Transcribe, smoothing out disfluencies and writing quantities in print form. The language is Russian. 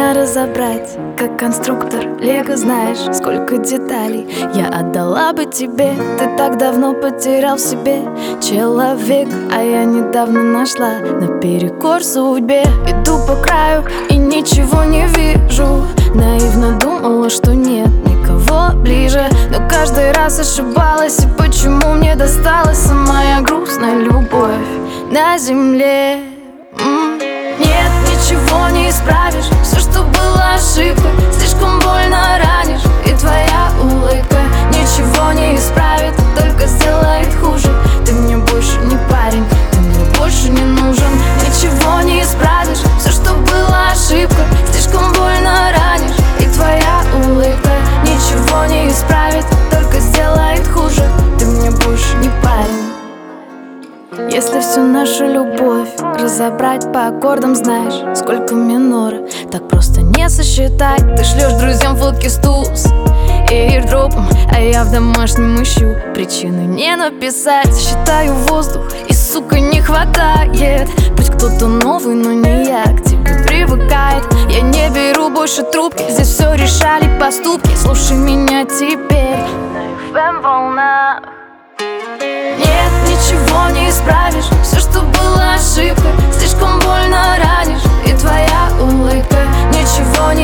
Можно разобрать, как конструктор Лего, знаешь, сколько деталей я отдала бы тебе. Ты так давно потерял в себе человек, а я недавно нашла наперекор судьбе. Иду по краю и ничего не вижу. Наивно думала, что нет никого ближе, но каждый раз ошибалась. И почему мне досталась самая грустная любовь на земле? Нет, ничего не исправишь. Все, что было ошибкой, слишком больно ранишь. И твоя улыбка ничего не исправит, только сделает хуже. Ты мне больше не парень, ты мне больше не нужен. Ничего не исправишь. Все, что было ошибкой, слишком больно ранишь. И твоя улыбка ничего не исправит, только сделает хуже. Ты мне больше не парень. Если всю нашу любовь разобрать по аккордам, знаешь, сколько минора, так просто не сосчитать. Ты шлешь друзьям фотки с туз и эйрдропом, а я в домашнем ищу причины не написать. Считаю воздух и, сука, не хватает. Пусть кто-то новый, но не я к тебе привыкает. Я не беру больше трубки, здесь все решали поступки. Слушай меня теперь на FM волнах. Нет, ничего не исправишь. Все, что было ошибкой, слишком больно ранишь. И твоя улыбка ничего